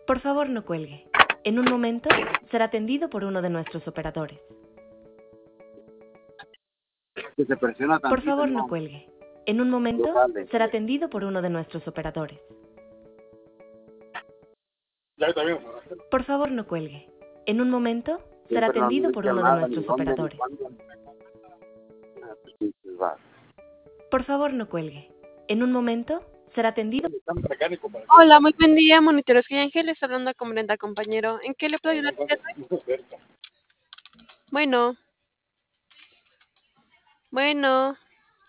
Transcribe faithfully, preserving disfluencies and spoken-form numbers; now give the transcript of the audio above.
Por favor, no cuelgue. En un momento será atendido por uno de nuestros operadores. Que se presiona Por tantito, favor, no no. cuelgue. En un momento Locales. será atendido por uno de nuestros operadores. Ya está bien. Por favor, no cuelgue. En un momento será Siempre no atendido dice por que uno de nada, ni nuestros dónde, ni operadores. cuándo. Ah, pues, sí, va. Por favor, no cuelgue. En un momento será atendido. Mecánico para Hola, muy buen día, monitores que Ángel está hablando con Brenda, compañero. ¿En qué le puedo ayudar el día de hoy? Bueno. Bueno.